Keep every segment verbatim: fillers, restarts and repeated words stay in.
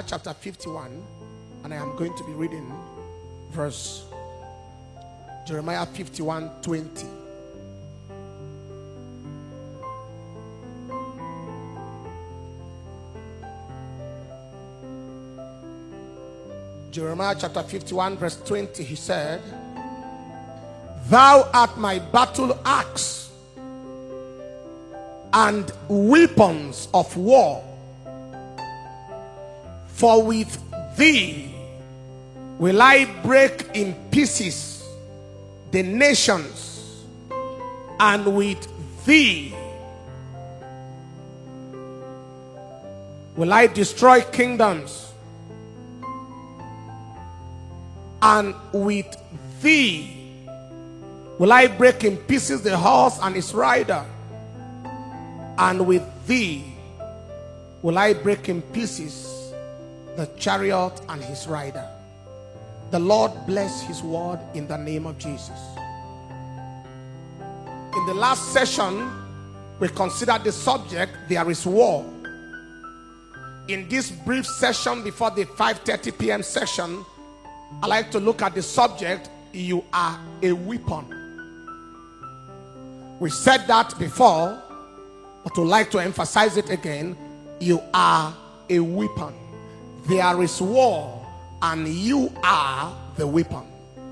Jeremiah chapter fifty-one, and I am going to be reading verse Jeremiah fifty-one twenty. Jeremiah chapter fifty-one verse twenty, he said, "Thou art my battle axe and weapons of war. For with thee will I break in pieces the nations, and with thee will I destroy kingdoms, and with thee will I break in pieces the horse and his rider, and with thee will I break in pieces the chariot and his rider." The Lord bless his word in the name of Jesus. In the last session, we considered the subject, there is war. In this brief session before the five thirty p m session, I like to look at the subject, you are a weapon. We said that before, but would like to emphasize it again. You are a weapon. There is war, and you are the weapon.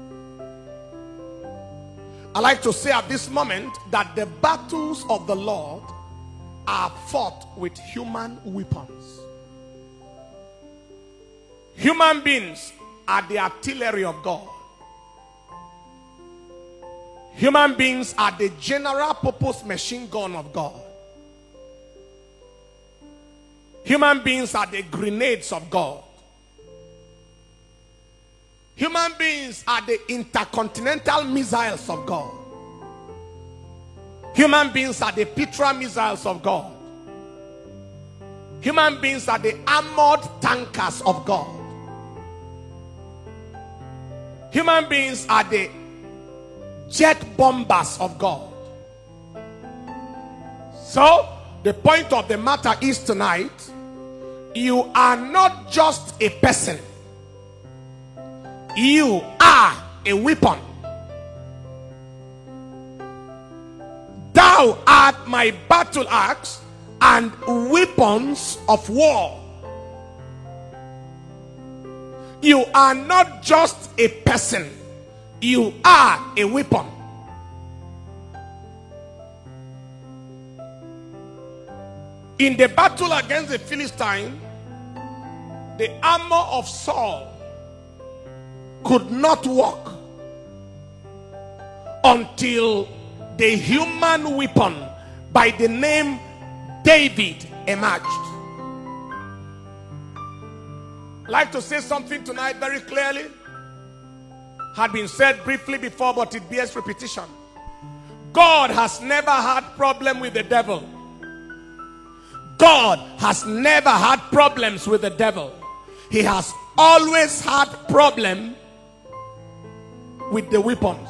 I like to say at this moment that the battles of the Lord are fought with human weapons. Human beings are the artillery of God. Human beings are the general purpose machine gun of God. Human beings are the grenades of God. Human beings are the intercontinental missiles of God. Human beings are the Petra missiles of God. Human beings are the armored tankers of God. Human beings are the jet bombers of God. So, the point of the matter is tonight, you are not just a person. You are a weapon. Thou art my battle axe and weapons of war. You are not just a person. You are a weapon. In the battle against the Philistine, the armor of Saul could not work until the human weapon by the name David emerged. I'd like to say something tonight very clearly. Had been said briefly before, but it bears repetition. God has never had problem with the devil. God has never had problems with the devil. He has always had problem with the weapons.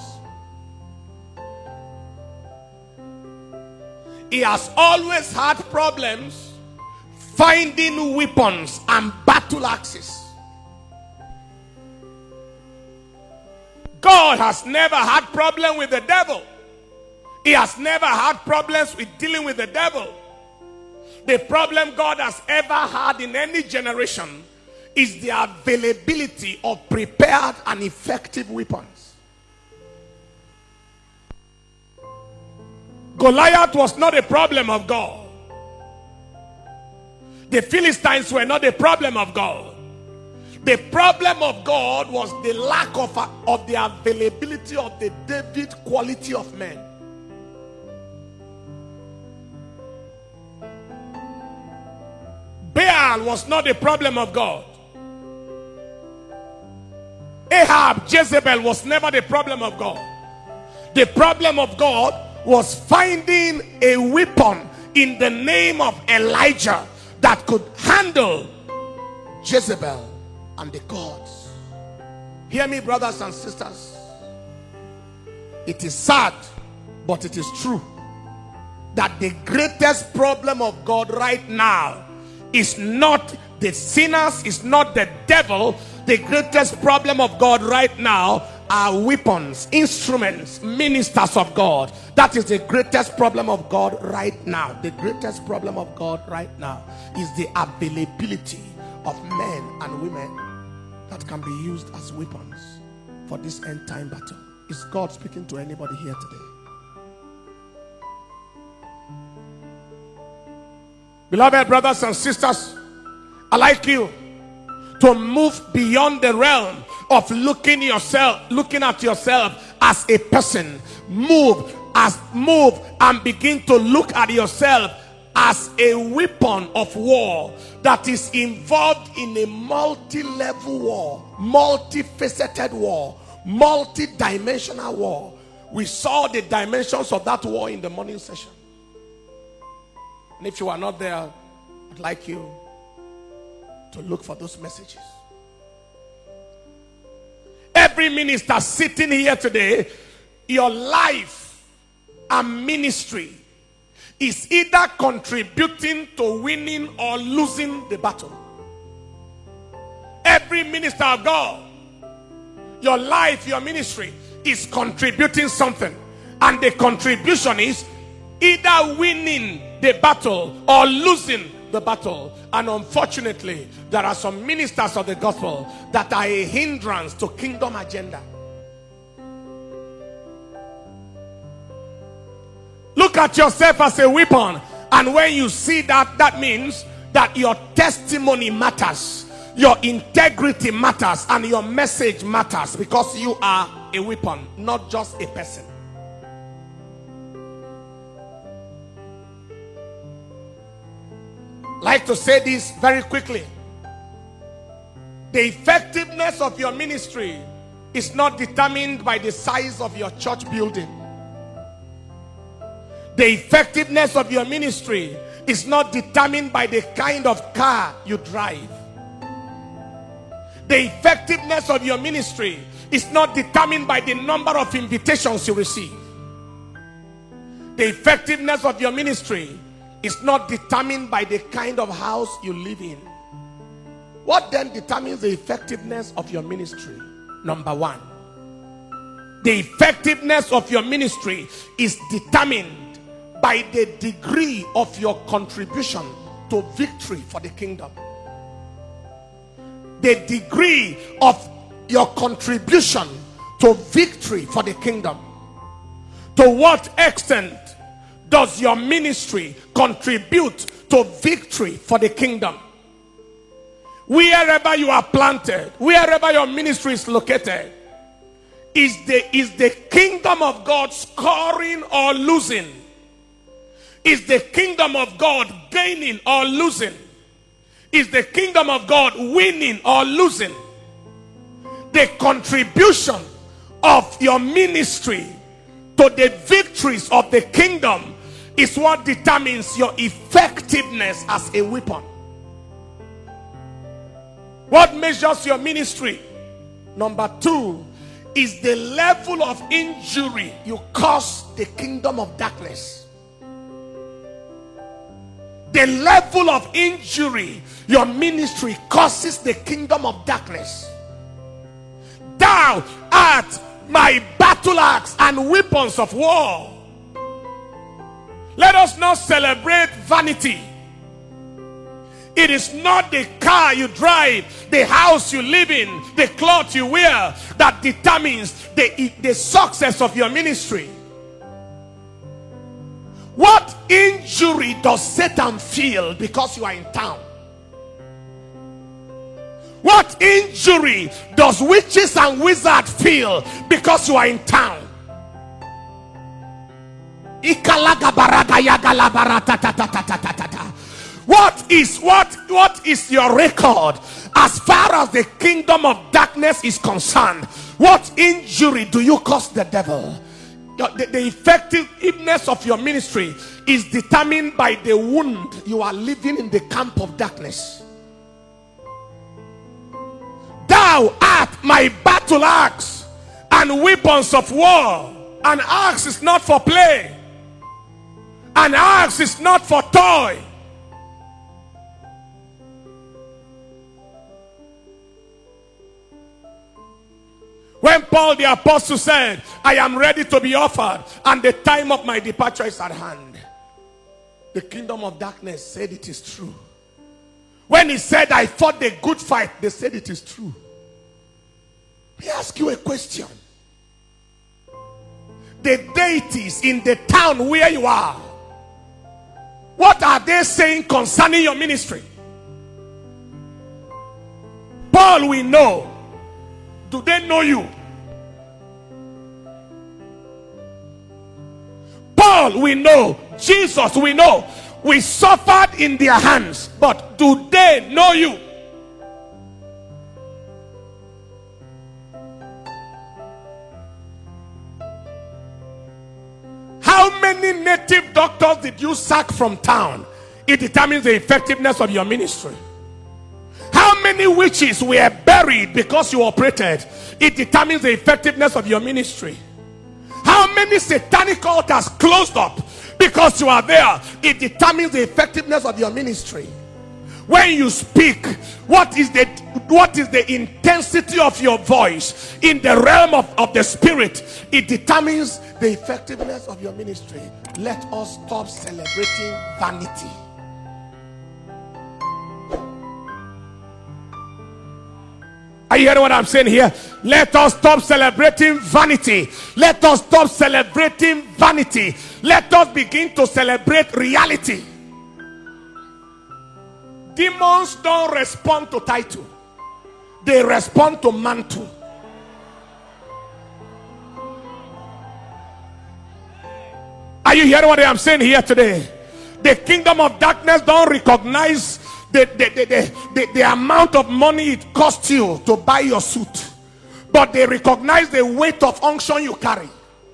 He has always had problems finding weapons and battle axes. God has never had problem with the devil. He has never had problems with dealing with the devil. The problem God has ever had in any generation is the availability of prepared and effective weapons. Goliath was not a problem of God. The Philistines were not a problem of God. The problem of God was the lack of, of the availability of the David quality of men. Baal was not a problem of God. Ahab, Jezebel was never the problem of God. The problem of God was finding a weapon in the name of Elijah that could handle Jezebel and the gods. Hear me, brothers and sisters. It is sad, but it is true, that the greatest problem of God right now is not the sinners, is not the devil. The greatest problem of God right now are weapons, instruments, ministers of God. That is the greatest problem of God right now. The greatest problem of God right now is the availability of men and women that can be used as weapons for this end time battle. Is God speaking to anybody here today? Beloved brothers and sisters, I like you to move beyond the realm of looking yourself, looking at yourself as a person. Move as move and begin to look at yourself as a weapon of war that is involved in a multi-level war, multifaceted war, multi-dimensional war. We saw the dimensions of that war in the morning session. And if you are not there, I'd like you to look for those messages. Every minister sitting here today, your life and ministry is either contributing to winning or losing the battle. Every minister of God, your life, your ministry is contributing something, and the contribution is either winning the battle or losing the battle. And unfortunately, there are some ministers of the gospel that are a hindrance to kingdom agenda. Look at yourself as a weapon, and when you see that, that means that your testimony matters, your integrity matters, and your message matters, because you are a weapon, not just a person. Like to say this very quickly. The effectiveness of your ministry is not determined by the size of your church building. The effectiveness of your ministry is not determined by the kind of car you drive. The effectiveness of your ministry is not determined by the number of invitations you receive. The effectiveness of your ministry is not determined by the kind of house you live in. What then determines the effectiveness of your ministry? Number one, the effectiveness of your ministry is determined by the degree of your contribution to victory for the kingdom. The degree of your contribution to victory for the kingdom. To what extent does your ministry contribute to victory for the kingdom? Wherever you are planted, wherever your ministry is located, is the, is the kingdom of God scoring or losing? Is the kingdom of God gaining or losing? Is the kingdom of God winning or losing? The contribution of your ministry to the victories of the kingdom is what determines your effectiveness as a weapon. What measures your ministry? Number two is the level of injury you cause the kingdom of darkness. The level of injury your ministry causes the kingdom of darkness. Thou art my battle axe and weapons of war. Let us not celebrate vanity. It is not the car you drive, the house you live in, the clothes you wear that determines the, the success of your ministry. What injury does Satan feel because you are in town? What injury does witches and wizards feel because you are in town? What is what what is your record as far as the kingdom of darkness is concerned? What injury do you cause the devil? The, the effectiveness of your ministry is determined by the wound you are living in the camp of darkness. Thou art my battle axe and weapons of war. An axe is not for play. An axe is not for toy. When Paul the apostle said, I am ready to be offered and the time of my departure is at hand, the kingdom of darkness said it is true. When he said, I fought the good fight, they said it is true. Let me ask you a question. The deities in the town where you are, what are they saying concerning your ministry? Paul, we know. Do they know you? Paul, we know. Jesus, we know. We suffered in their hands, but do they know you? How many native doctors did you sack from town? It determines the effectiveness of your ministry. How many witches were buried because you operated? It determines the effectiveness of your ministry. How many satanic altars closed up because you are there? It determines the effectiveness of your ministry. When you speak, what is the what is the intensity of your voice in the realm of, of the spirit? It determines the effectiveness of your ministry. Let us stop celebrating vanity. Are you hearing what I'm saying here? Let us stop celebrating vanity. Let us stop celebrating vanity. Let us begin to celebrate reality. Demons don't respond to title. They respond to mantle. Are you hearing what I'm saying here today? The kingdom of darkness don't recognize The, the, the, the, the, the amount of money it costs you to buy your suit, but they recognize the weight of unction you carry.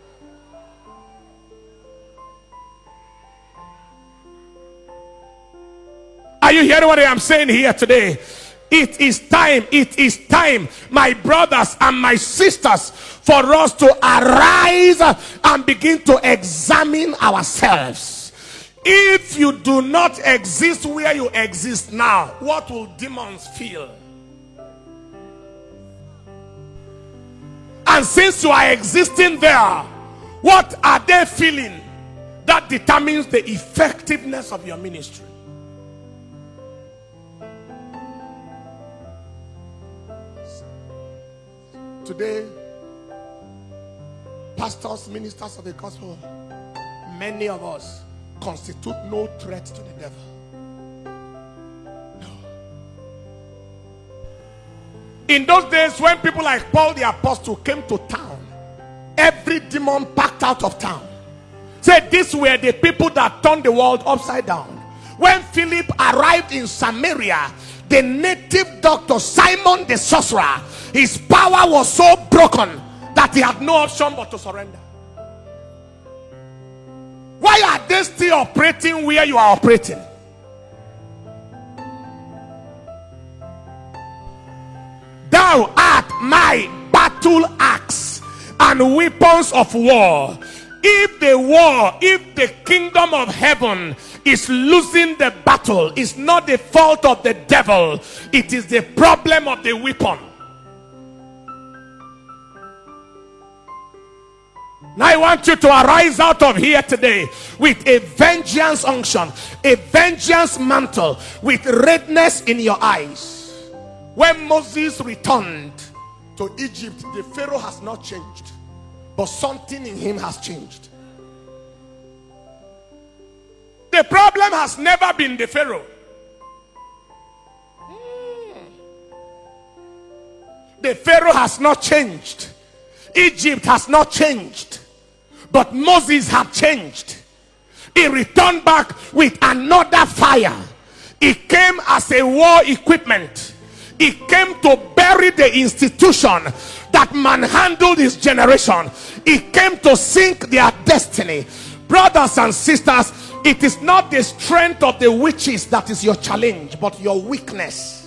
Are you hearing what I am saying here today? It is time, it is time, my brothers and my sisters, for us to arise and begin to examine ourselves. If you do not exist where you exist now, what will demons feel? And since you are existing there, what are they feeling? That determines the effectiveness of your ministry. Today, pastors, ministers of the gospel, many of us constitute no threat to the devil. No. In those days, when people like Paul the apostle came to town, every demon packed out of town. Said these were the people that turned the world upside down. When Philip arrived in Samaria, the native doctor Simon the sorcerer, his power was so broken that he had no option but to surrender. Why are they still operating where you are operating? Thou art my battle axe and weapons of war. If the war, if the kingdom of heaven is losing the battle, it's not the fault of the devil, it is the problem of the weapon. Now I want you to arise out of here today with a vengeance unction, a vengeance mantle, with redness in your eyes. When Moses returned to Egypt, the Pharaoh has not changed, but something in him has changed. The problem has never been the Pharaoh. The Pharaoh has not changed. Egypt has not changed. But Moses had changed. He returned back with another fire. It came as a war equipment. It came to bury the institution that manhandled his generation. It came to sink their destiny. Brothers and sisters, it is not the strength of the witches that is your challenge, but your weakness.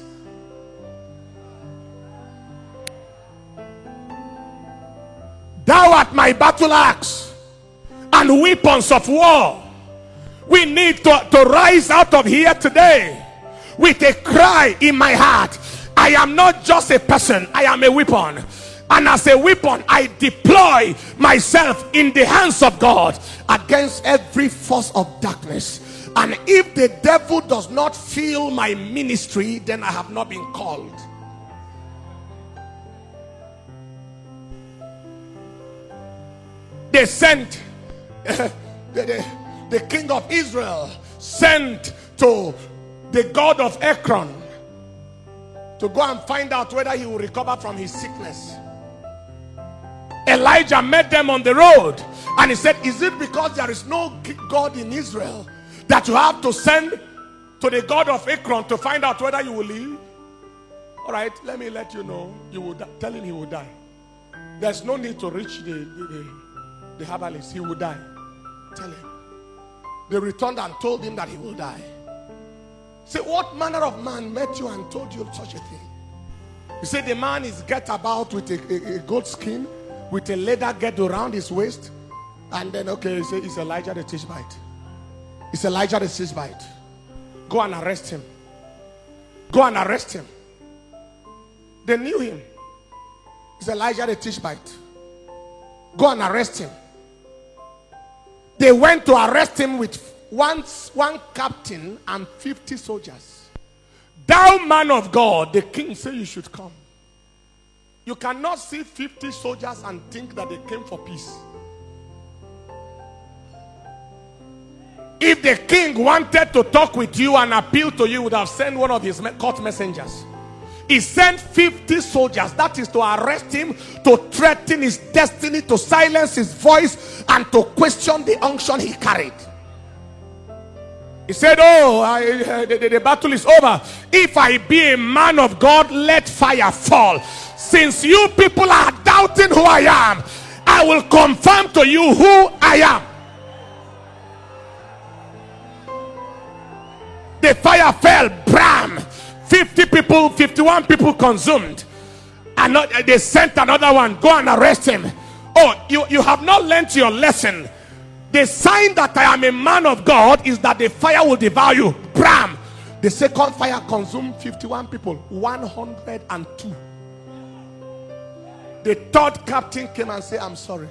Thou art my battle axe and weapons of war. We need to, to rise out of here today with a cry in my heart. I am not just a person, I am a weapon. And as a weapon, I deploy myself in the hands of God against every force of darkness. And if the devil does not feel my ministry, then I have not been called. They sent uh, the, the, the king of Israel sent to the god of Ekron to go and find out whether he will recover from his sickness. Elijah met them on the road and he said, is it because there is no God in Israel that you have to send to the god of Ekron to find out whether you will live? All right, let me let you know, you will tell him he will die. There's no need to reach the, the, the, the herbalist. He will die. Tell him. They returned and told him that he will die. Say, what manner of man met you and told you such a thing? He said, the man is get about with a, a, a goat skin, with a leather get around his waist. And then, okay, he said, it's Elijah the Tishbite. It's Elijah the Tishbite. Go and arrest him. Go and arrest him. They knew him. It's Elijah the Tishbite. Go and arrest him. They went to arrest him with one, one captain and fifty soldiers. Thou man of God, the king said you should come. You cannot see fifty soldiers and think that they came for peace. If the king wanted to talk with you and appeal to you, he would have sent one of his court messengers. He sent fifty soldiers, that is to arrest him, to threaten his destiny, to silence his voice, and to question the unction he carried. He said, oh, I, uh, the, the battle is over. If I be a man of God, let fire fall. Since you people are doubting who I am, I will confirm to you who I am. The fire fell, bram. fifty people, fifty-one people consumed. And they sent another one, go and arrest him. Oh, you, you have not learnt your lesson. The sign that I am a man of God is that the fire will devour you. Bram. The second fire consumed fifty-one people, one hundred two. The third captain came and said, I'm sorry.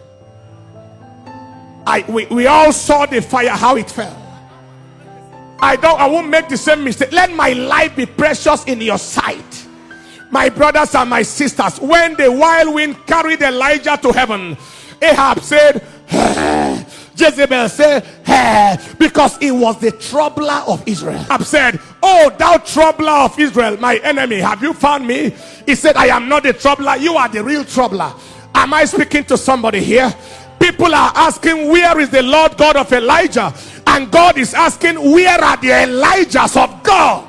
I, we, we all saw the fire, how it fell. I don't, I won't make the same mistake. Let my life be precious in your sight. My brothers and my sisters, when the wild wind carried Elijah to heaven, Ahab said, hey. Jezebel said, hey, because he was the troubler of Israel. Ahab said, oh, thou troubler of Israel, my enemy, have you found me? He said, I am not the troubler, you are the real troubler. Am I speaking to somebody here? People are asking, where is the Lord God of Elijah? And God is asking, where are the Elijahs of God?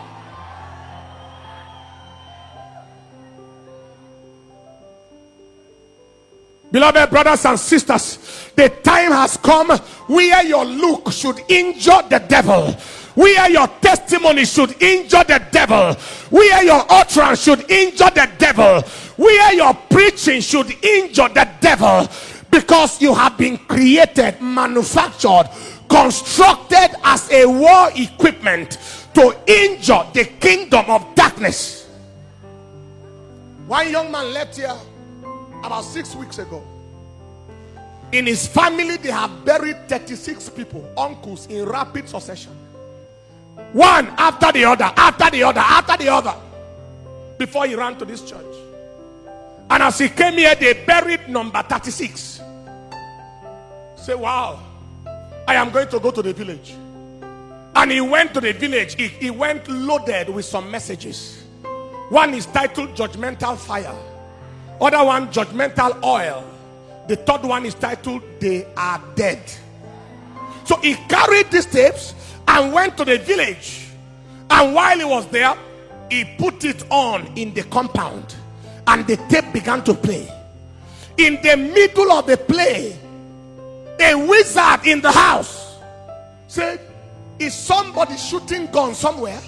Beloved brothers and sisters, the time has come where your look should injure the devil, where your testimony should injure the devil, where your utterance should injure the devil, where your preaching should injure the devil, because you have been created, manufactured, constructed as a war equipment to injure the kingdom of darkness. One young man left here about six weeks ago. In his family, they have buried thirty-six people, uncles, in rapid succession. One after the other, after the other, after the other, before he ran to this church. And as he came here, they buried number thirty-six. Say, wow, I am going to go to the village. And he went to the village. He, he went loaded with some messages. One is titled Judgmental Fire. Other one, Judgmental Oil. The third one is titled They Are Dead. So he carried these tapes and went to the village. And while he was there, he put it on in the compound. And the tape began to play. In the middle of the play, a wizard in the house said, is somebody shooting gun somewhere?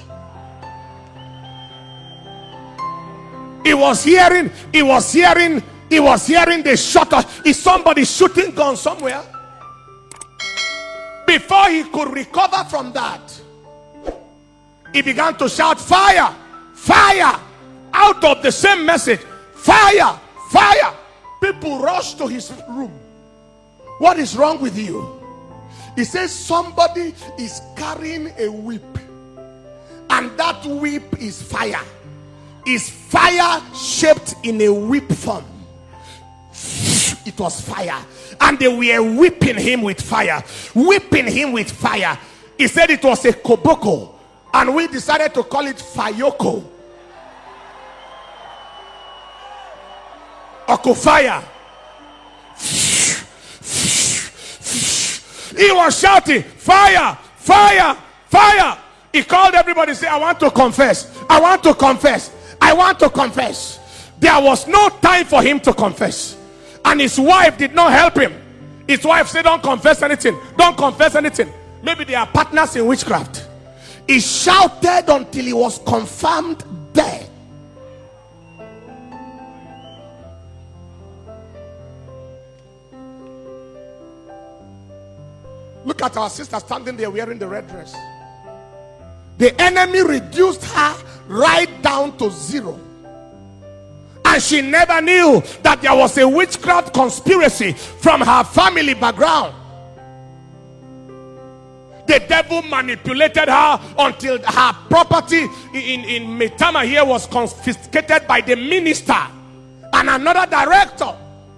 He was hearing, he was hearing, he was hearing the shot. Is somebody shooting gun somewhere? Before he could recover from that, he began to shout, fire, fire, out of the same message, fire, fire, People rushed to his room. What is wrong with you? He says somebody is carrying a whip, and that whip is fire. Is fire shaped in a whip form. It was fire, and they were whipping him with fire, whipping him with fire. He said it was a koboko, and we decided to call it fayoko. Okofire. He was shouting, fire, fire, fire. He called everybody, say, I want to confess. I want to confess. I want to confess. There was no time for him to confess. And his wife did not help him. His wife said, don't confess anything. Don't confess anything. Maybe they are partners in witchcraft. He shouted until he was confirmed dead. Look at our sister standing there wearing the red dress. The enemy reduced her right down to zero. And she never knew that there was a witchcraft conspiracy from her family background. The devil manipulated her until her property in, in Metama here was confiscated by the minister and another director.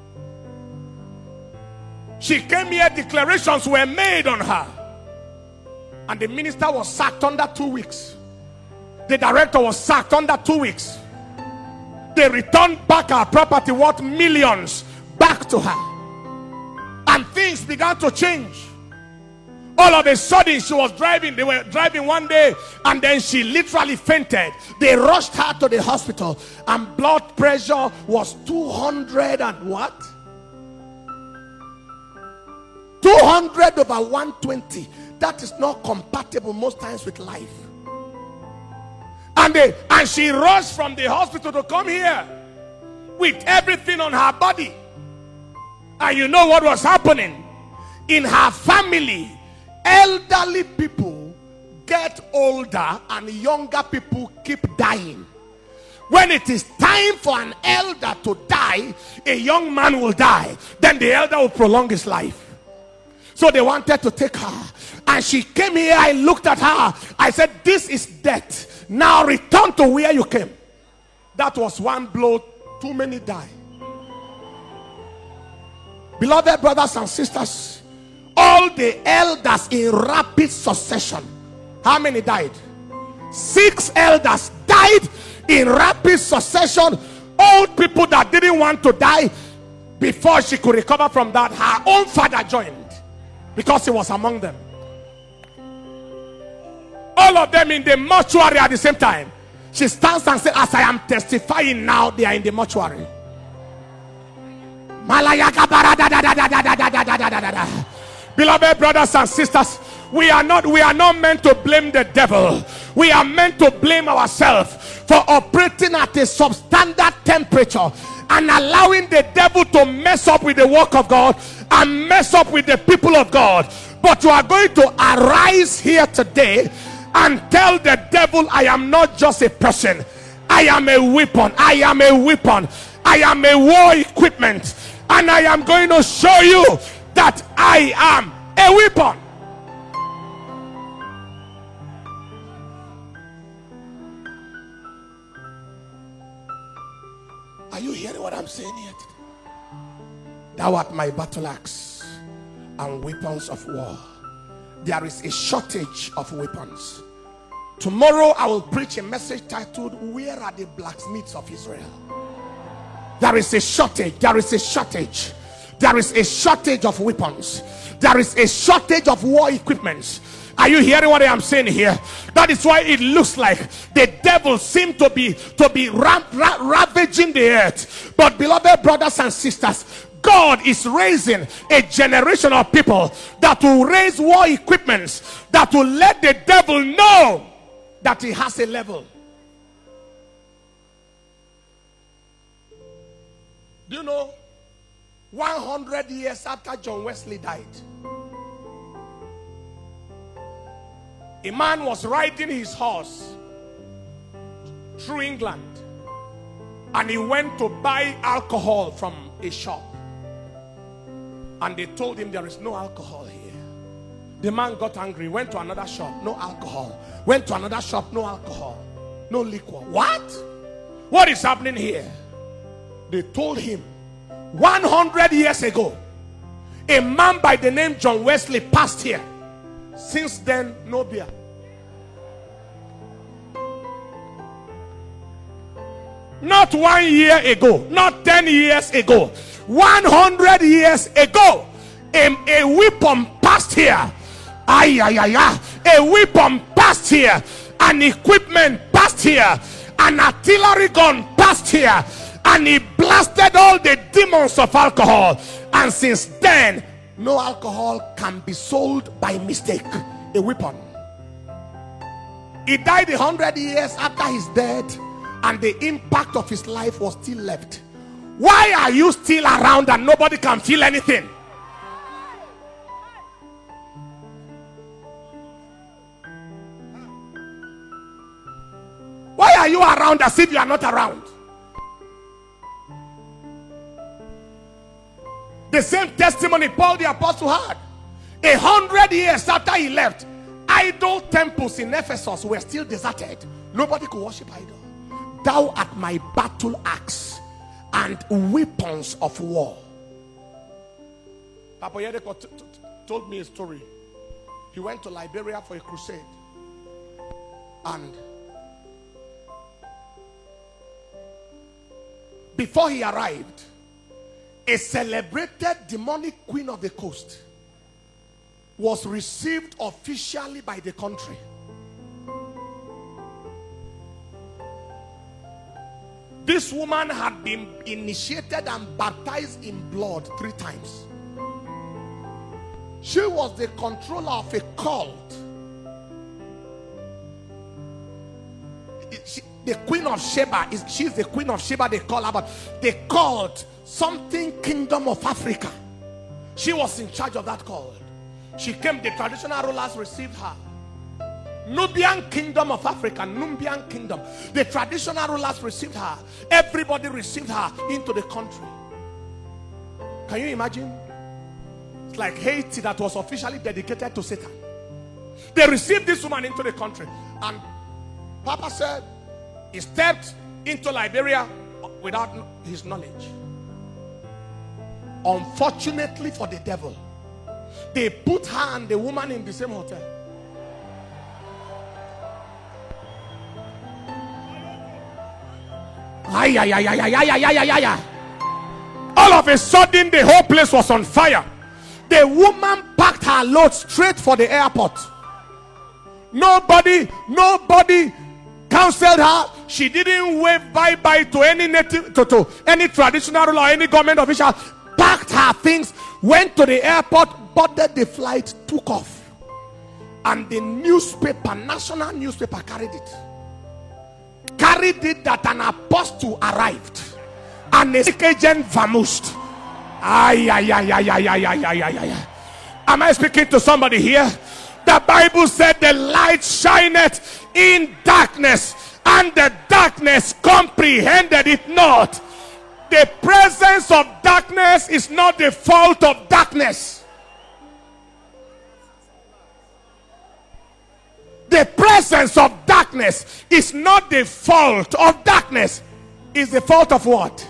She came here, declarations were made on her, and the minister was sacked under two weeks. The director was sacked under two weeks. They returned back her property worth millions back to her, and things began to change. All of a sudden she was driving, they were driving one day, and then she literally fainted. They rushed her to the hospital, and blood pressure was two hundred and what? two hundred over one twenty. That is not compatible most times with life. And they and she rushed from the hospital to come here with everything on her body. And you know what was happening in her family? Elderly people get older and younger people keep dying. When it is time for an elder to die, a young man will die. Then the elder will prolong his life. So they wanted to take her, and she came here. I looked at her. I said, this is death. Now return to where you came. That was one blow. Too many die. Beloved brothers and sisters, all the elders in rapid succession, how many died? Six elders died in rapid succession. Old people that didn't want to die. Before she could recover from that, her own father joined, because he was among them. All of them in the mortuary at the same time. She stands and says, as I am testifying now, they are in the mortuary. Beloved brothers and sisters, we are not we are not meant to blame the devil. We are meant to blame ourselves for operating at a substandard temperature and allowing the devil to mess up with the work of God and mess up with the people of God. But you are going to arise here today and tell the devil, I am not just a person, I am a weapon. I am a weapon. I am a war equipment, and I am going to show you that I am a weapon. Are you hearing what I'm saying here today? Thou art my battle axe and weapons of war. There is a shortage of weapons. Tomorrow I will preach a message titled, where are the blacksmiths of Israel? There is a shortage. There is a shortage. There is a shortage of weapons. There is a shortage of war equipments. Are you hearing what I am saying here? That is why it looks like the devil seems to be to be ram, ra, ravaging the earth. But beloved brothers and sisters, God is raising a generation of people that will raise war equipments, that will let the devil know that he has a level. Do you know, one hundred years after John Wesley died, a man was riding his horse through England, and he went to buy alcohol from a shop, and they told him there is no alcohol here. The man got angry, went to another shop, no alcohol. Went to another shop, no alcohol, no liquor. What? What is happening here? They told him one hundred years ago, a man by the name John Wesley passed here. Since then, no beer. Not one year ago, not ten years ago, one hundred years ago, a, a weapon passed here. Ay, ay, ay, ay. A weapon passed here, an equipment passed here, an artillery gun passed here, and he blasted all the demons of alcohol. And since then, no alcohol can be sold by mistake. A weapon. He died a hundred years after his death, and the impact of his life was still left. Why are you still around and nobody can feel anything? Why are you around as if you are not around? The same testimony Paul the apostle had. A hundred years after he left, idol temples in Ephesus were still deserted. Nobody could worship idol. Thou art my battle axe and weapons of war. Papa Yedeko told me a story. He went to Liberia for a crusade, and before he arrived, a celebrated demonic queen of the coast was received officially by the country. This woman had been initiated and baptized in blood three times. She was the controller of a cult. She, the Queen of Sheba, is she's the Queen of Sheba, they call her, but they called something Kingdom of Africa. She was in charge of that cult. She came, the traditional rulers received her. Nubian Kingdom of Africa, Nubian Kingdom. The traditional rulers received her. Everybody received her into the country. Can you imagine? It's like Haiti that was officially dedicated to Satan. They received this woman into the country, and Papa said he stepped into Liberia without his knowledge. Unfortunately for the devil, they put her and the woman in the same hotel. Ay, ay, ay, ay, ay, ay, ay, ay, ay, ay. All of a sudden, the whole place was on fire. The woman packed her load straight for the airport. Nobody, nobody counseled her. She didn't wave bye-bye to any native, to, to any traditional ruler or any government official. Packed her things, went to the airport, boarded the flight, took off. And the newspaper, national newspaper, carried it. Carried it that an apostle arrived and a sick agent vamoosed. Ay, ay, ay, ay, ay, ay, ay, ay, ay, ay. Am I speaking to somebody here? The Bible said the light shineth in darkness, and the darkness comprehended it not. The presence of darkness is not the fault of darkness. The presence of darkness is not the fault of darkness. It's the fault of what?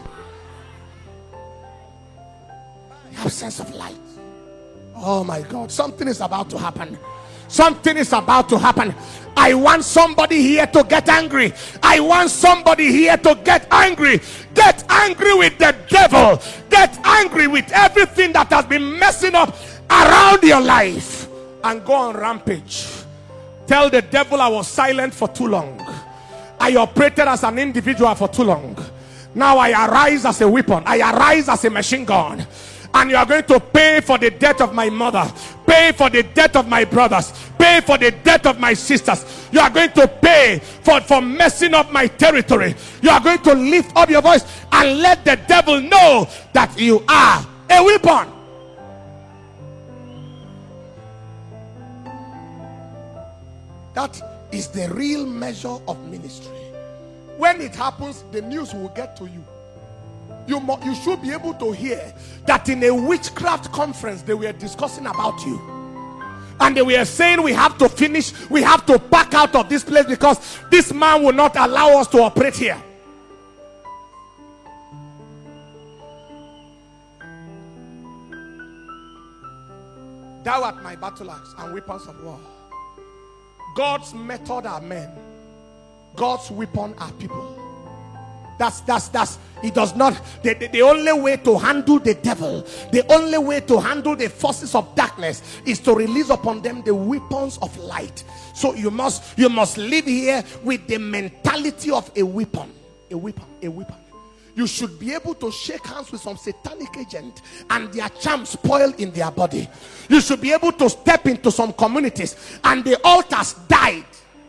The absence of light. Oh my God, something is about to happen. Something is about to happen. I want somebody here to get angry. I want somebody here to get angry. Get angry with the devil. Get angry with everything that has been messing up around your life, and go on rampage. Tell the devil, I was silent for too long. I operated as an individual for too long. Now I arise as a weapon. I arise as a machine gun. And you are going to pay for the death of my mother, pay for the death of my brothers, pay for the death of my sisters. You are going to pay for, for messing up my territory. You are going to lift up your voice and let the devil know that you are a weapon. That is the real measure of ministry. when it happens, the news will get to you. You, you should be able to hear that in a witchcraft conference they were discussing about you. And they were saying we have to finish, we have to back out of this place because this man will not allow us to operate here. Thou art my battle axe and weapons of war. God's method are men. God's weapon are people. That's, that's, that's, it does not, the, the, the only way to handle the devil, the only way to handle the forces of darkness is to release upon them the weapons of light. So you must, you must live here with the mentality of a weapon, a weapon, a weapon. You should be able to shake hands with some satanic agent and their charm spoil in their body. You should be able to step into some communities and the altars died.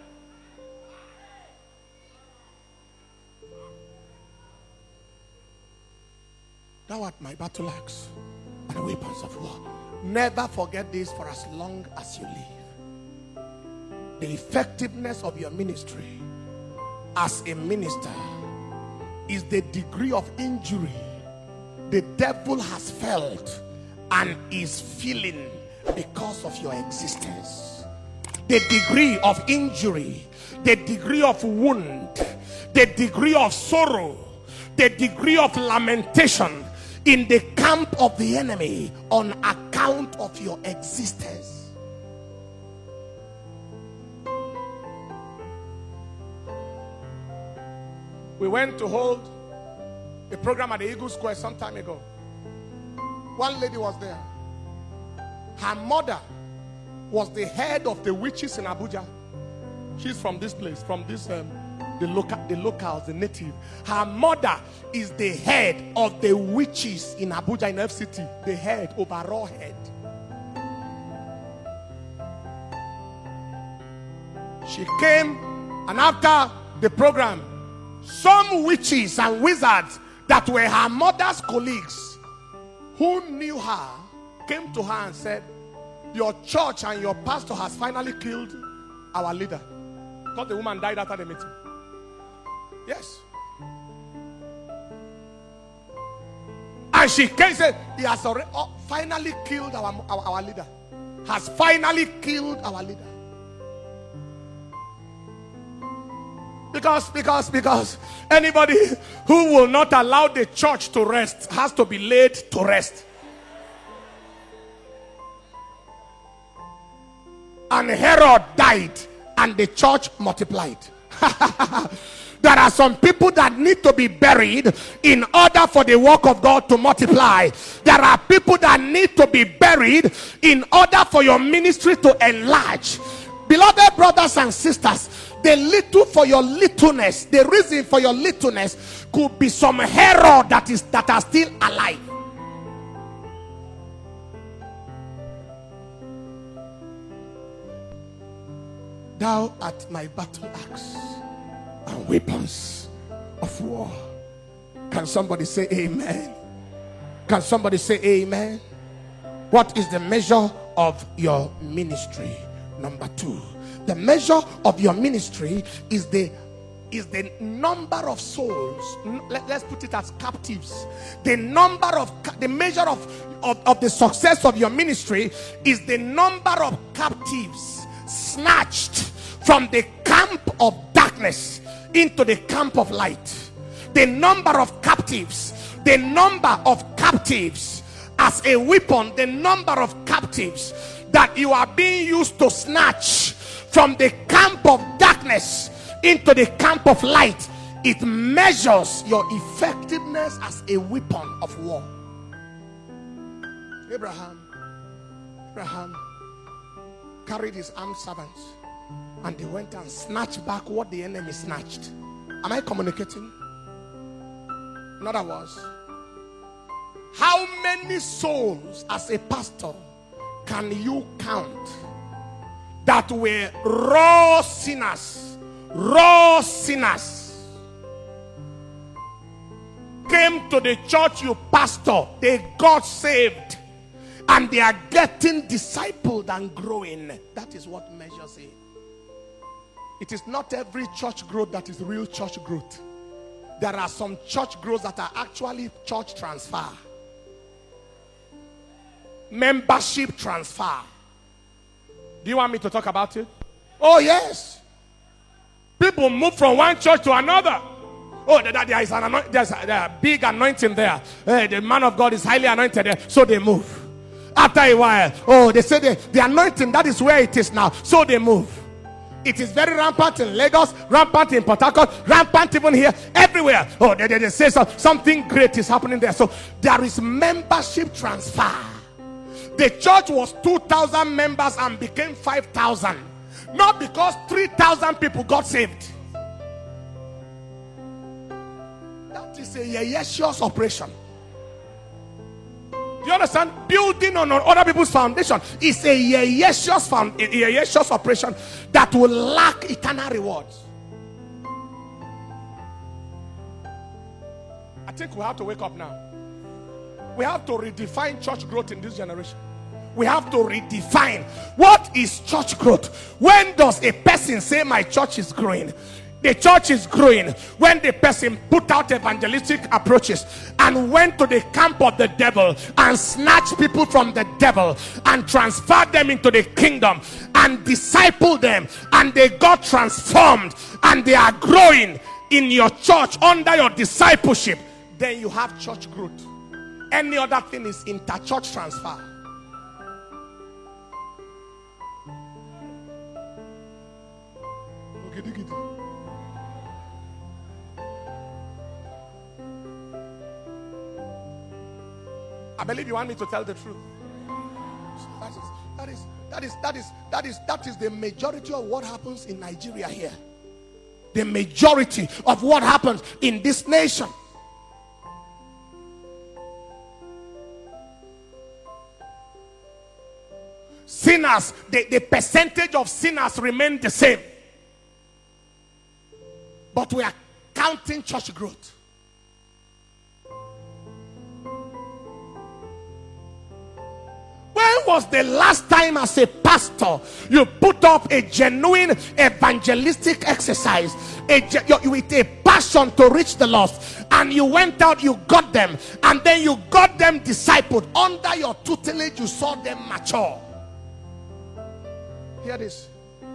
Thou art my battle axe and weapons of war. Never forget this for as long as you live. The effectiveness of your ministry as a minister is the degree of injury the devil has felt and is feeling because of your existence. The degree of injury, the degree of wound, the degree of sorrow, the degree of lamentation in the camp of the enemy on account of your existence. We went to hold a program at the Eagle Square some time ago. One lady was there. Her mother was the head of the witches in Abuja. She's from this place, from this um, the local, the locals, the native. Her mother is the head of the witches in Abuja, in F C T. The head, overall head. She came, and after the program, some witches and wizards that were her mother's colleagues who knew her came to her and said, your church and your pastor has finally killed our leader. Because the woman died after the meeting. Yes. And she came and said, he has already oh, finally killed our, our, our leader. Has finally killed our leader. Because, because, because anybody who will not allow the church to rest has to be laid to rest. And Herod died and the church multiplied. There are some people that need to be buried in order for the work of God to multiply. There are people that need to be buried in order for your ministry to enlarge. Beloved brothers and sisters, the little for your littleness, the reason for your littleness could be some Herod that is that are still alive. Thou art my battle axe and weapons of war. Can somebody say amen? Can somebody say amen? What is the measure of your ministry? Number two, the measure of your ministry is the is the number of souls. Let, let's put it as captives. The number of the measure of, of of the success of your ministry is the number of captives snatched from the camp of darkness into the camp of light. The number of captives, the number of captives as a weapon, the number of captives that you are being used to snatch from the camp of darkness into the camp of light. It measures your effectiveness as a weapon of war. Abraham, Abraham carried his armed servants and they went and snatched back what the enemy snatched. Am I communicating? In other words, how many souls as a pastor can you count that were raw sinners, raw sinners, came to the church you pastor, they got saved, and they are getting discipled and growing? That is what measures it. It is not every church growth that is real church growth. There are some church growths that are actually church transfer. Membership transfer. Do you want me to talk about it? Oh yes. People move from one church to another. Oh, there is an anoint, there's a big anointing there. Uh, the man of God is highly anointed there, so they move. After a while, oh, they say the, the anointing, that is where it is now, so they move. It is very rampant in Lagos, rampant in Port Harcourt, rampant even here, everywhere. Oh, they, they, they say so, something great is happening there. So there is membership transfer. The church was two thousand members and became five thousand. Not because three thousand people got saved. That is a yeyesious operation. Do you understand? Building on other people's foundation is a yeyesious found, a yeyesious operation that will lack eternal rewards. I think we have to wake up now. We have to redefine church growth in this generation. We have to redefine what is church growth. When does a person say my church is growing? The church is growing when the person put out evangelistic approaches and went to the camp of the devil and snatched people from the devil and transferred them into the kingdom and discipled them, and they got transformed and they are growing in your church under your discipleship. Then you have church growth. Any other thing is inter-church transfer. I believe you want me to tell the truth. That is, that is, that is, that is, that is, that is the majority of what happens in Nigeria here. The majority of what happens in this nation. Sinners, the, the percentage of sinners remain the same. But we are counting church growth. When was the last time as a pastor you put up a genuine evangelistic exercise, a, with a passion to reach the lost, and you went out, you got them, and then you got them discipled under your tutelage, you saw them mature? Hear this.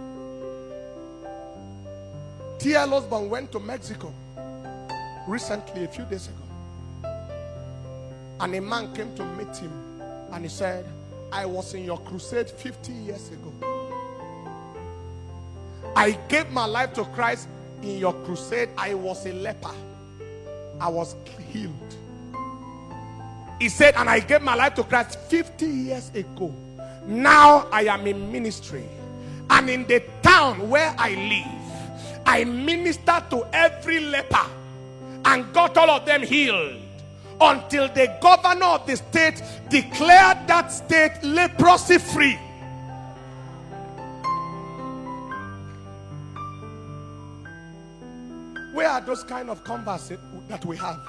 T L Osborne went to Mexico recently, a few days ago, and a man came to meet him and he said, I was in your crusade fifty years ago. I gave my life to Christ in your crusade. I was a leper. I was healed. He said, and I gave my life to Christ fifty years ago. Now I am in ministry. And in the town where I live, I minister to every leper and got all of them healed, until the governor of the state declared that state leprosy free. Where are those kind of conversations that we have?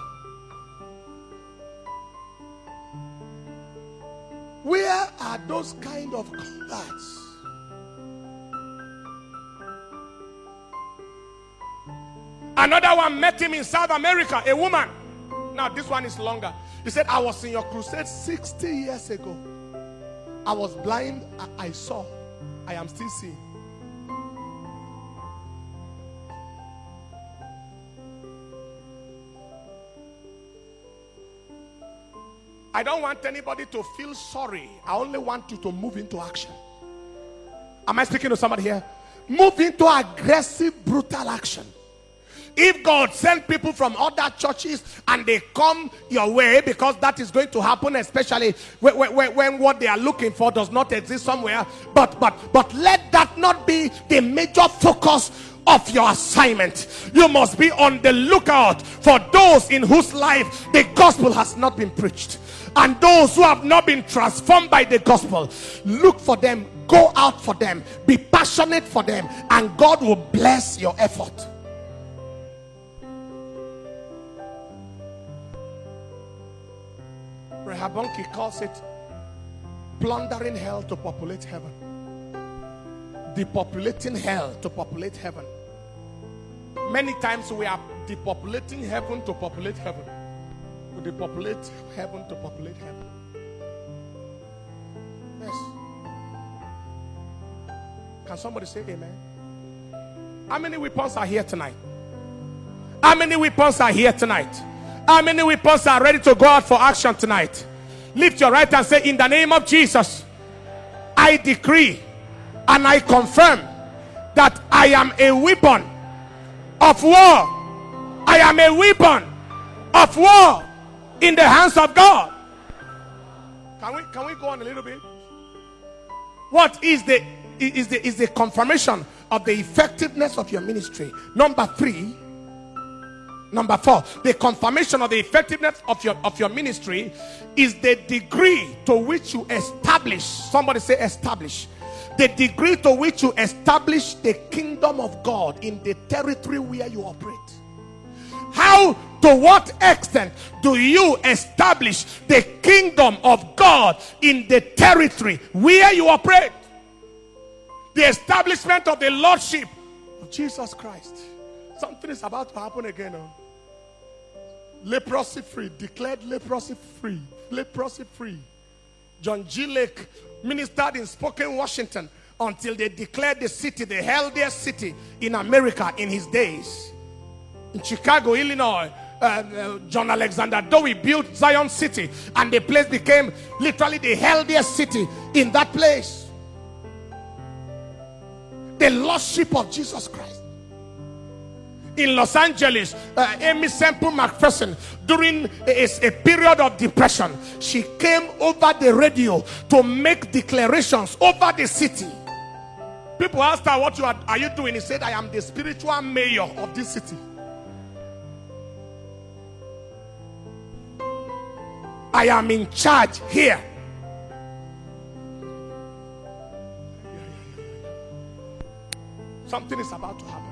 Where are those kind of converts? Another one met him in South America, a woman. Now this one is longer. He said, I was in your crusade sixty years ago. I was blind, I, I saw. I am still seeing. I don't want anybody to feel sorry. I only want you to move into action. Am I speaking to somebody here? Move into aggressive, brutal action. If God sends people from other churches and they come your way, because that is going to happen, especially when, when, when what they are looking for does not exist somewhere, but but but let that not be the major focus of your assignment. You must be on the lookout for those in whose life the gospel has not been preached, and those who have not been transformed by the gospel. Look for them, go out for them, be passionate for them, and God will bless your effort. Rehabonki calls it plundering hell to populate heaven. depopulating hell to populate heaven. Many times we are depopulating heaven to populate heaven. We depopulate heaven to populate heaven. Yes. Can somebody say amen? How many weapons are here tonight? How many weapons are here tonight? How many weapons are ready to go out for action tonight? Lift your right hand and say, in the name of Jesus, I decree and I confirm that I am a weapon of war. I am a weapon of war in the hands of God. Can we can we go on a little bit? What is the is the is the confirmation of the effectiveness of your ministry? Number three. Number four, the confirmation of the effectiveness of your of your ministry is the degree to which you establish. Somebody say establish. The degree to which you establish the kingdom of God in the territory where you operate. How, to what extent do you establish the kingdom of God in the territory where you operate? The establishment of the lordship of Jesus Christ. Something is about to happen again. Oh. Leprosy free, declared leprosy free, leprosy free. John G. Lake ministered in Spokane, Washington, until they declared the city the healthiest city in America in his days. In Chicago, Illinois, uh, uh, John Alexander Dowie built Zion City, and the place became literally the healthiest city in that place. The lordship of Jesus Christ. In Los Angeles, uh, Amy Semple McPherson, during a, a period of depression, she came over the radio to make declarations over the city. People asked her, what you are, are you doing? He said, I am the spiritual mayor of this city. I am in charge here. Something is about to happen.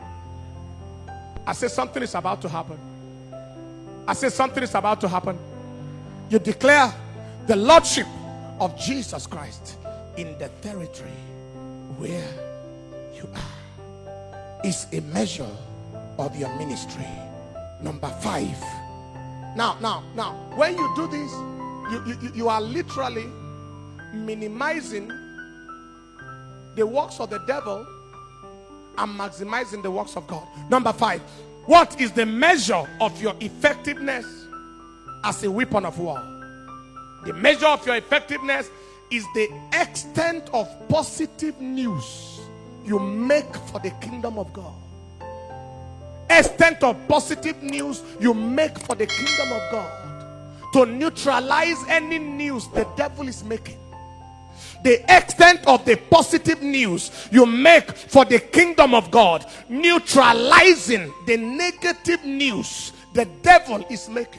I say something is about to happen. I say something is about to happen. You declare the lordship of Jesus Christ in the territory where you are. Is a measure of your ministry. Number five. Now, now, now, when you do this, you, you, you are literally minimizing the works of the devil and maximizing the works of God. Number five, what is the measure of your effectiveness as a weapon of war? The measure of your effectiveness is the extent of positive news you make for the kingdom of God. Extent of positive news you make for the kingdom of God to neutralize any news the devil is making. The extent of the positive news you make for the kingdom of God, neutralizing the negative news the devil is making.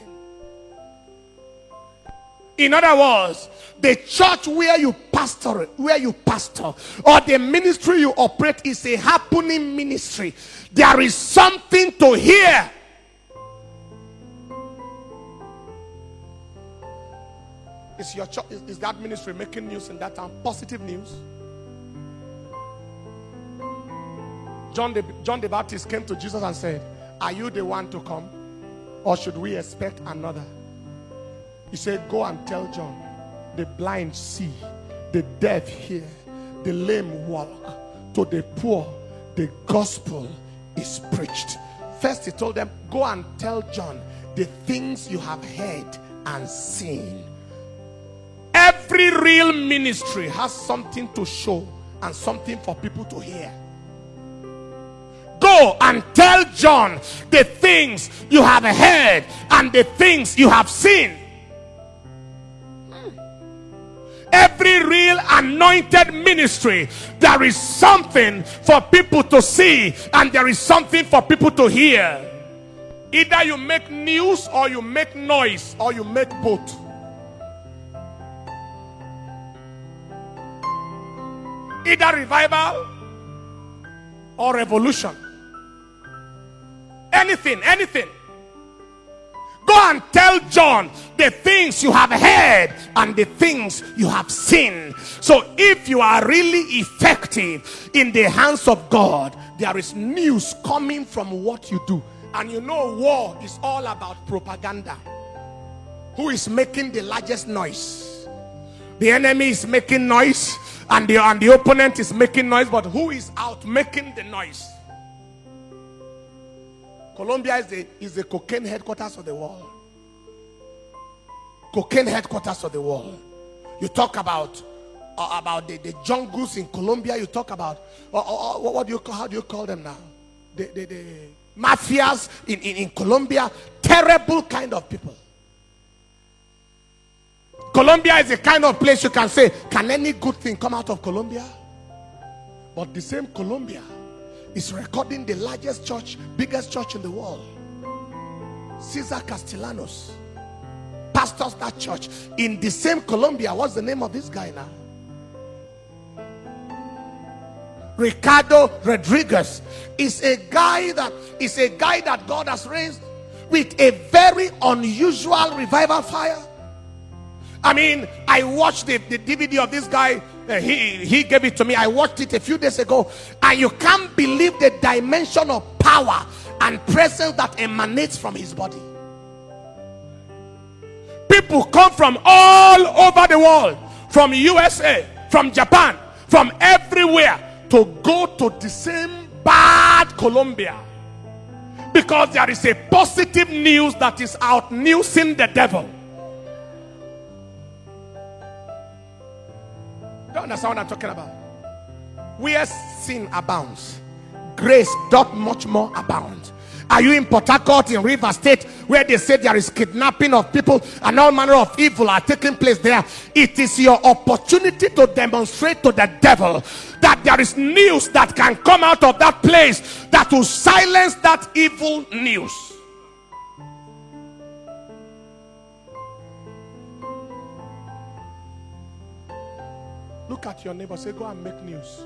In other words, the church where you pastor, where you pastor, or the ministry you operate is a happening ministry. There is something to hear. Is your church, is, is that ministry making news in that time? Positive news? John the, John the Baptist came to Jesus and said, are you the one to come? Or should we expect another? He said, go and tell John, the blind see, the deaf hear, the lame walk, to the poor the gospel is preached. First he told them, go and tell John the things you have heard and seen. Every real ministry has something to show and something for people to hear. Go and tell John the things you have heard and the things you have seen. Every real anointed ministry, there is something for people to see and there is something for people to hear. Either you make news or you make noise or you make both. Either revival or revolution. Anything, anything. Go and tell John the things you have heard and the things you have seen. So if you are really effective in the hands of God, there is news coming from what you do. And you know, war is all about propaganda. Who is making the largest noise? The enemy is making noise, and the, and the opponent is making noise, but who is out making the noise? Colombia is the, is the cocaine headquarters of the world. Cocaine headquarters of the world. You talk about uh, about the, the jungles in Colombia. You talk about uh, uh, what do you call, how do you call them now? The, the, the mafias in, in, in Colombia. Terrible kind of people. Colombia is the kind of place you can say, can any good thing come out of Colombia? But the same Colombia is recording the largest church, biggest church in the world. Cesar Castellanos pastors that church in the same Colombia. What's the name of this guy now? Ricardo Rodriguez is a guy that is a guy that God has raised with a very unusual revival fire. I mean, I watched the, the D V D of this guy. Uh, he, he gave it to me. I watched it a few days ago. And you can't believe the dimension of power and presence that emanates from his body. People come from all over the world. From U S A, from Japan, from everywhere, to go to the same bad Colombia. Because there is a positive news that is out newsing the devil. Don't understand what I'm talking about? Where sin abounds, grace doth much more abound. Are you in Port Harcourt, in River State, where they say there is kidnapping of people and all manner of evil are taking place there? It is your opportunity to demonstrate to the devil that there is news that can come out of that place that will silence that evil news. Look at your neighbor, say, go and make news.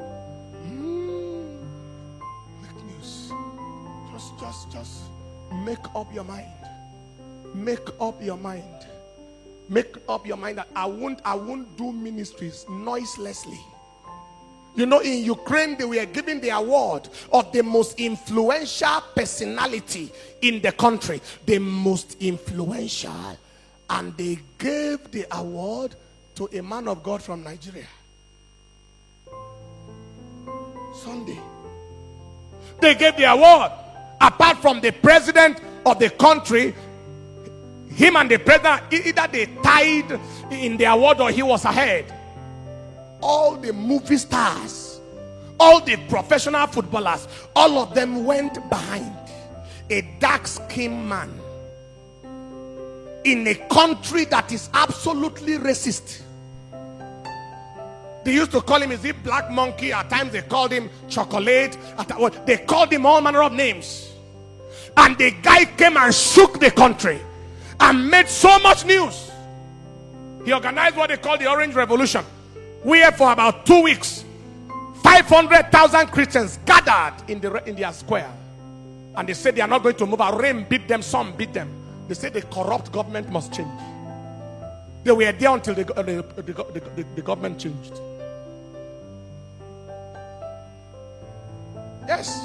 Mm, make news. Just, just, just make up your mind. Make up your mind. Make up your mind that I won't, I won't do ministries noiselessly. You know, in Ukraine, they were giving the award of the most influential personality in the country. The most influential. And they gave the award to a man of God from Nigeria. Sunday. They gave the award. Apart from the president of the country, him and the president, either they tied in the award or he was ahead. All the movie stars, all the professional footballers, all of them went behind a dark-skinned man in a country that is absolutely racist. They used to call him, is it Black Monkey? At times they called him Chocolate. At, well, they called him all manner of names. And the guy came and shook the country and made so much news. He organized what they call the Orange Revolution, where for about two weeks, five hundred thousand Christians gathered in, the, in their square. And they said they are not going to move. Our rain beat them, some beat them. They said the corrupt government must change. They were there until the, the, the, the, the, the government changed. Yes.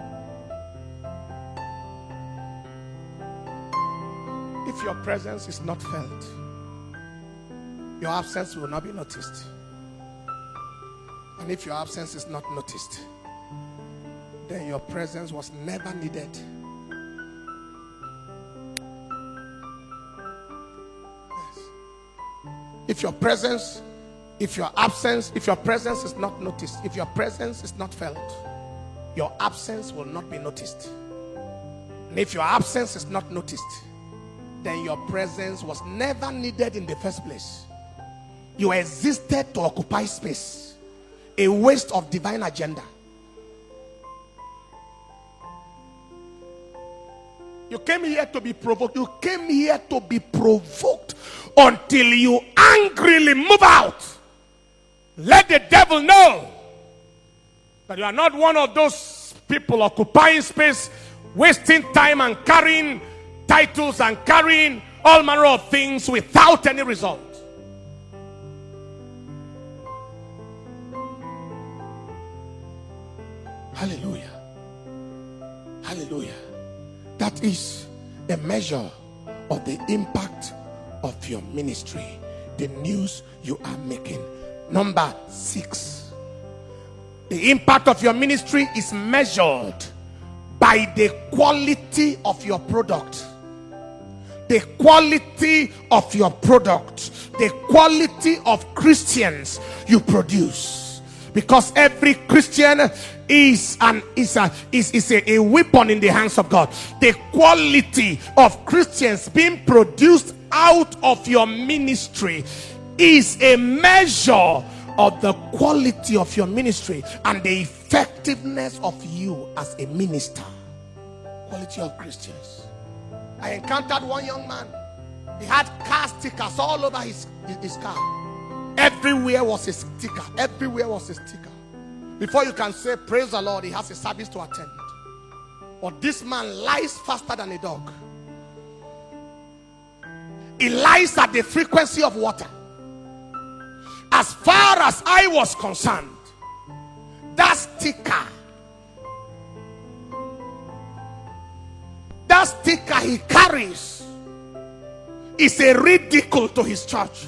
If your presence is not felt, your absence will not be noticed. And if your absence is not noticed, then your presence was never needed. Yes. If your presence, if your absence, if your presence is not noticed, if your presence is not felt, your absence will not be noticed. And if your absence is not noticed, then your presence was never needed in the first place. You existed to occupy space, a waste of divine agenda. You came here to be provoked. You came here to be provoked until you angrily move out. Let the devil know that you are not one of those people occupying space, wasting time and carrying titles and carrying all manner of things without any result. Hallelujah. Hallelujah. That is a measure of the impact of your ministry, the news you are making. Number six, the impact of your ministry is measured by the quality of your product. The quality of your product, the quality of Christians you produce. Because every Christian is an is a is, is a, a weapon in the hands of God. The quality of Christians being produced out of your ministry is a measure of the quality of your ministry and the effectiveness of you as a minister. Quality of Christians. I encountered one young man. He had car stickers all over his, his car. Everywhere was a sticker. Everywhere was a sticker. Before you can say praise the Lord, he has a service to attend. But this man lies faster than a dog. He lies at the frequency of water. As far as I was concerned, that sticker, that sticker he carries is a ridicule to his church.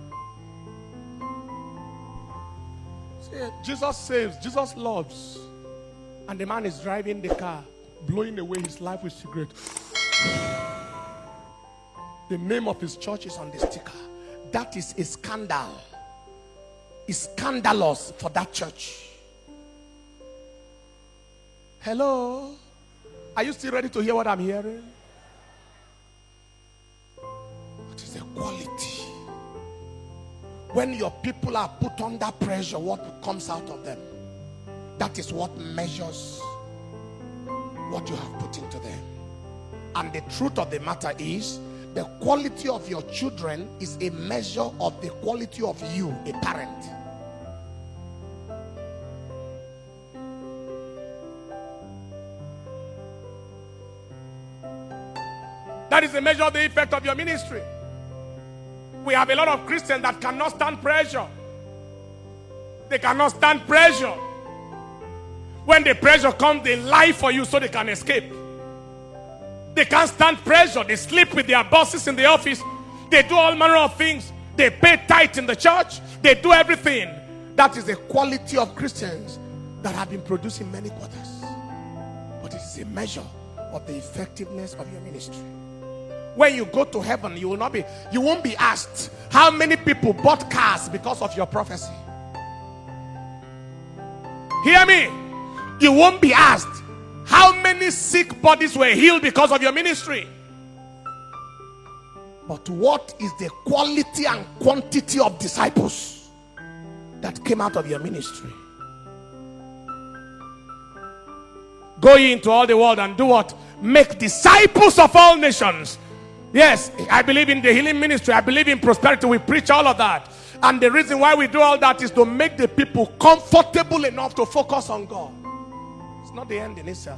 See, Jesus saves, Jesus loves, and the man is driving the car, blowing away his life with cigarette. The name of his church is on the sticker. That is a scandal. It's scandalous for that church. Hello? Are you still ready to hear what I'm hearing? What is the quality? When your people are put under pressure, what comes out of them? That is what measures what you have put into them. And the truth of the matter is, the quality of your children is a measure of the quality of you, a parent. That is a measure of the effect of your ministry. We have a lot of Christians that cannot stand pressure. They cannot stand pressure. When the pressure comes, they lie for you so they can escape. They can't stand pressure. They sleep with their bosses in the office. They do all manner of things. They pay tithe in the church. They do everything. That is the quality of Christians that have been produced in many quarters. But it is a measure of the effectiveness of your ministry. When you go to heaven, you will not be, you won't be asked how many people bought cars because of your prophecy. Hear me. You won't be asked how many sick bodies were healed because of your ministry. But what is the quality and quantity of disciples that came out of your ministry? Go ye into all the world and do what? Make disciples of all nations. Yes, I believe in the healing ministry. I believe in prosperity. We preach all of that. And the reason why we do all that is to make the people comfortable enough to focus on God. It's not the end in itself.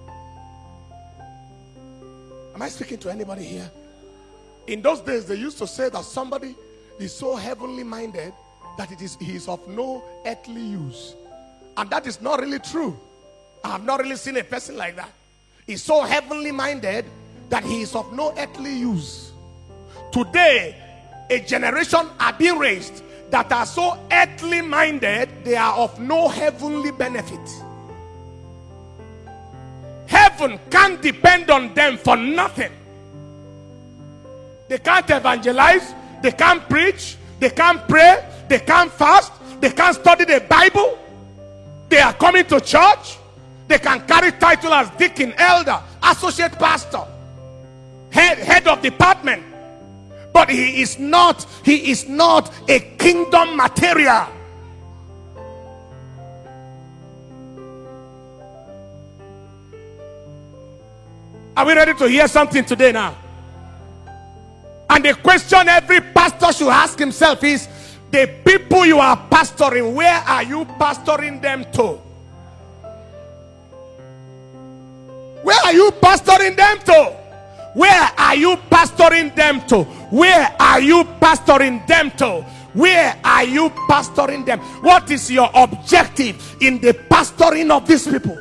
Am I speaking to anybody here? In those days, they used to say that somebody is so heavenly minded that it is he is of no earthly use. And that is not really true. I have not really seen a person like that. He's so heavenly minded that he is of no earthly use. Today, a generation are being raised that are so earthly minded, they are of no heavenly benefit. Heaven can't depend on them for nothing. They can't evangelize, they can't preach, they can't pray, they can't fast, they can't study the Bible. They are coming to church. They can carry title as deacon, elder, associate pastor, head, head of department. But he is not, he is not a kingdom material. Are we ready to hear something today now? And the question every pastor should ask himself is, the people you are pastoring, where are you pastoring them to? Where are you pastoring them to? Where are you pastoring them to? Where are you pastoring them to? Where are you pastoring them? What is your objective in the pastoring of these people?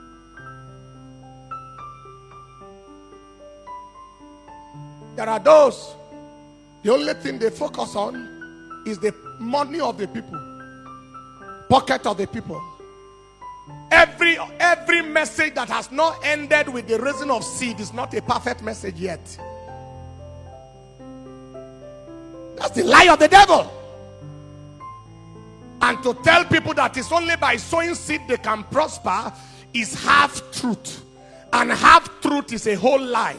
There are those, the only thing they focus on is the money of the people, pocket of the people. Every, every message that has not ended with the raising of seed is not a perfect message yet. That's the lie of the devil. And to tell people that it's only by sowing seed they can prosper is half truth. And half truth is a whole lie.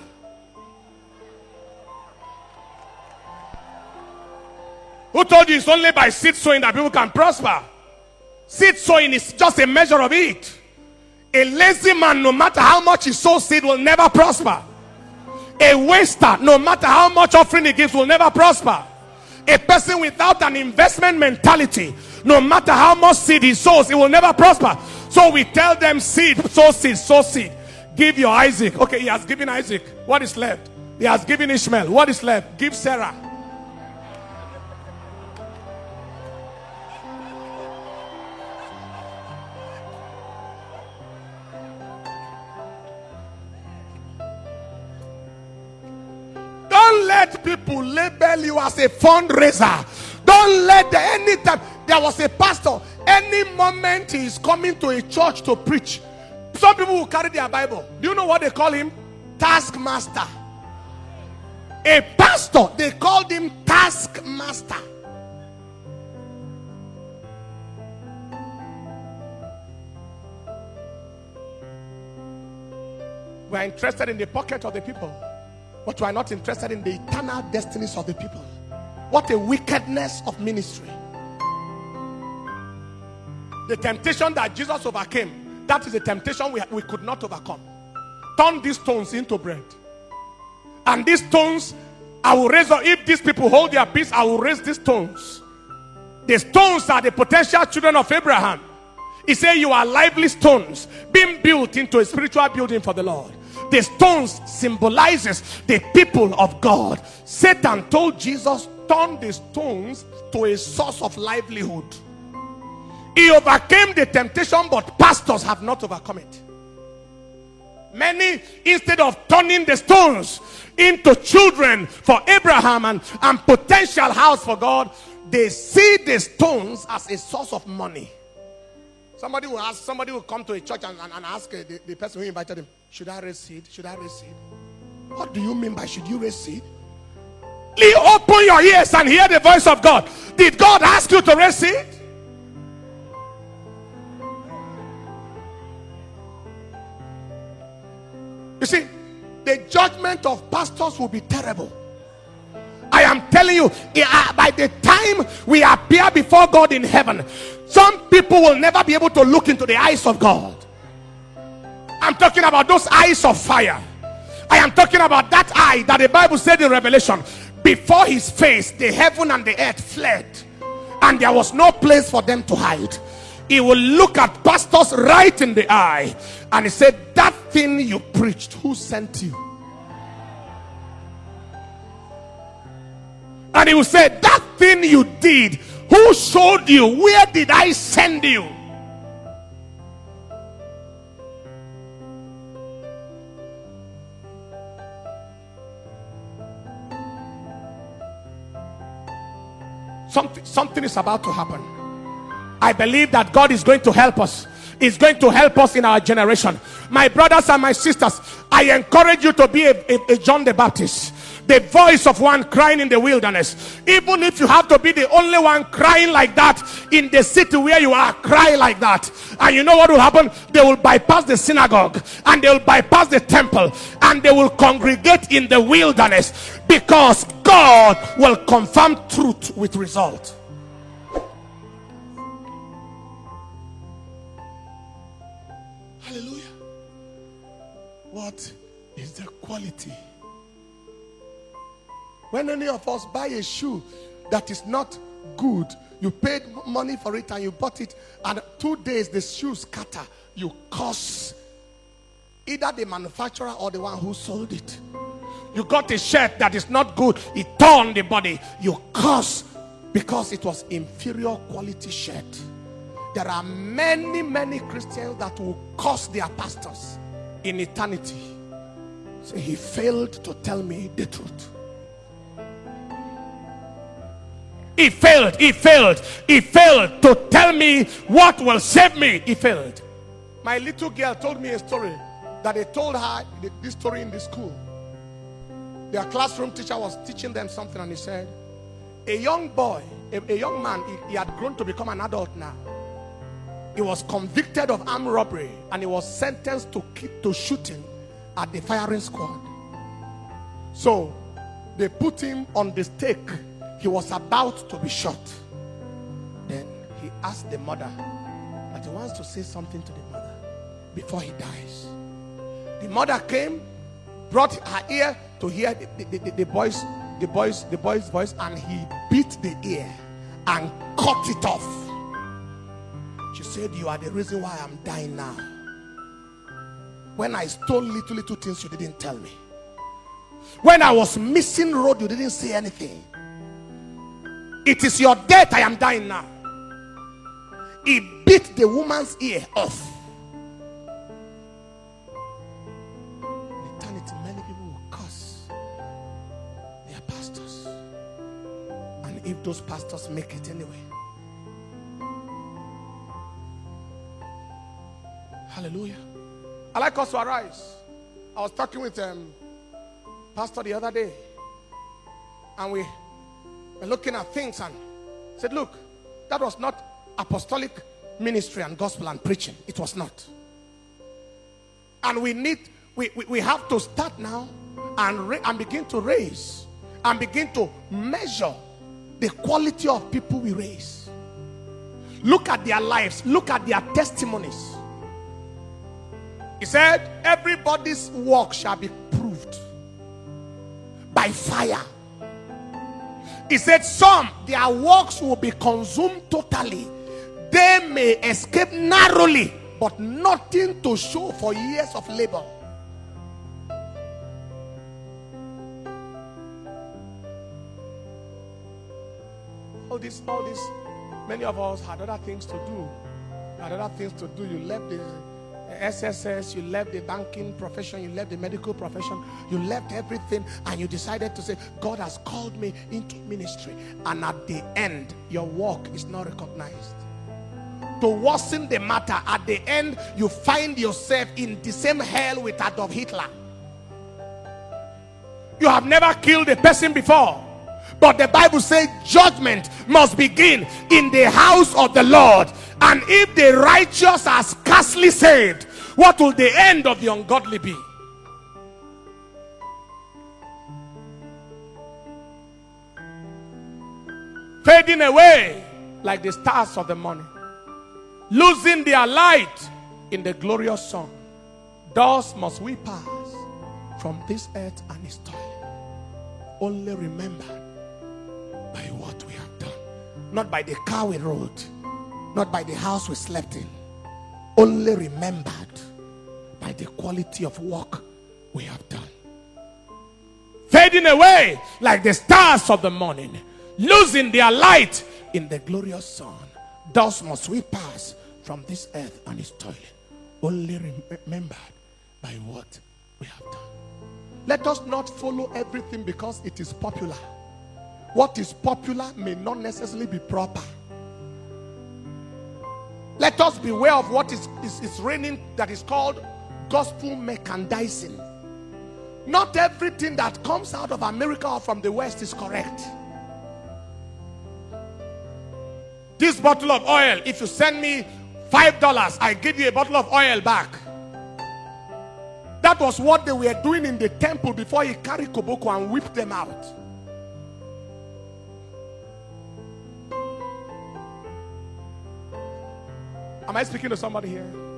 Who told you it's only by seed sowing that people can prosper? Seed sowing is just a measure of it. A lazy man, no matter how much he sows seed, will never prosper. A waster, no matter how much offering he gives, will never prosper. A person without an investment mentality, no matter how much seed he sows, he will never prosper. So we tell them, seed, sow seed, sow seed. Give your Isaac. Okay, he has given Isaac. What is left? He has given Ishmael. What is left? Give Sarah. Don't let people label you as a fundraiser. Don't let the, anytime there was a pastor, any moment he is coming to a church to preach, some people will carry their Bible. Do you know what they call him? Taskmaster. A pastor, they called him taskmaster. We are interested in the pocket of the people, but we are not interested in the eternal destinies of the people. What a wickedness of ministry. The temptation that Jesus overcame, that is a temptation we, we could not overcome. Turn these stones into bread. And these stones, I will raise up. If these people hold their peace, I will raise these stones. The stones are the potential children of Abraham. He said, you are lively stones being built into a spiritual building for the Lord. The stones symbolizes the people of God. Satan told Jesus, turn the stones to a source of livelihood. He overcame the temptation, but pastors have not overcome it. Many, instead of turning the stones into children for Abraham and, and potential house for God, they see the stones as a source of money. Somebody will ask, somebody will come to a church and, and, and ask uh, the, the person who invited him, should I raise seed? Should I raise seed? What do you mean by should you raise seed? Please open your ears and hear the voice of God. Did God ask you to raise seed? You see, the judgment of pastors will be terrible. I am telling you, by the time we appear before God in heaven, some people will never be able to look into the eyes of God. I'm talking about those eyes of fire. I am talking about that eye that the Bible said in Revelation, before his face the heaven and the earth fled, and there was no place for them to hide. He will look at pastors right in the eye and he said, that thing you preached, who sent you? And he will say, that thing you did, who showed you? Where did I send you? Something, something is about to happen. I believe that God is going to help us. He's going to help us in our generation. My brothers and my sisters, I encourage you to be a, a, a John the Baptist. The voice of one crying in the wilderness. Even if you have to be the only one crying like that in the city where you are, cry like that. And you know what will happen? They will bypass the synagogue and they will bypass the temple and they will congregate in the wilderness, because God will confirm truth with result. Hallelujah. What is the quality? When any of us buy a shoe that is not good, you paid money for it and you bought it, and two days the shoe scatter, you curse either the manufacturer or the one who sold it. You got a shirt that is not good, it tore on the body. You curse because it was inferior quality shirt. There are many, many Christians that will curse their pastors in eternity. So he failed to tell me the truth. He failed, he failed, he failed to tell me what will save me. He failed. My little girl told me a story that they told her this story in the school. Their classroom teacher was teaching them something, and he said, a young boy, a, a young man, he, he had grown to become an adult now. He was convicted of armed robbery, and he was sentenced to, to shooting at the firing squad. So they put him on the stake. He was about to be shot. Then he asked the mother that he wants to say something to the mother before he dies. The mother came, brought her ear to hear the, the, the, the boy's the boy's the boy's voice, and he beat the ear and cut it off. She said, you are the reason why I'm dying now. When I stole little little things, you didn't tell me. When I was missing road, you didn't say anything. It is your death I am dying now. He beat the woman's ear off. In eternity, many people will curse their pastors. And if those pastors make it anyway. Hallelujah. I like us to arise. I was talking with um, pastor the other day, and we were looking at things and said, look, that was not apostolic ministry and gospel and preaching. It was not. And we need, we, we, we have to start now and, and begin to raise and begin to measure the quality of people we raise. Look at their lives. Look at their testimonies. He said, everybody's work shall be proved by fire. He said, some, their works will be consumed totally. They may escape narrowly, but nothing to show for years of labor. All this, all this, many of us had other things to do. Had other things to do. You left the S S S, you left the banking profession, you left the medical profession, you left everything, and you decided to say, God has called me into ministry. And at the end, your work is not recognized. To worsen the matter, at the end, you find yourself in the same hell with Adolf Hitler. You have never killed a person before, but the Bible says judgment must begin in the house of the Lord. And if the righteous are scarcely saved, what will the end of the ungodly be? Fading away like the stars of the morning, losing their light in the glorious sun. Thus must we pass from this earth and its toil, only remembered by what we have done, not by the car we rode, not by the house we slept in, only remembered by the quality of work we have done. Fading away like the stars of the morning, losing their light in the glorious sun. Thus must we pass from this earth and its toil, only remembered by what we have done. Let us not follow everything because it is popular. What is popular may not necessarily be proper. Let us beware of what is, is, is reigning that is called gospel merchandising. Not everything that comes out of America or from the West is correct. This bottle of oil, if you send me five dollars, I give you a bottle of oil back. That was what they were doing in the temple before he carried koboko and whipped them out. Am I speaking to somebody here?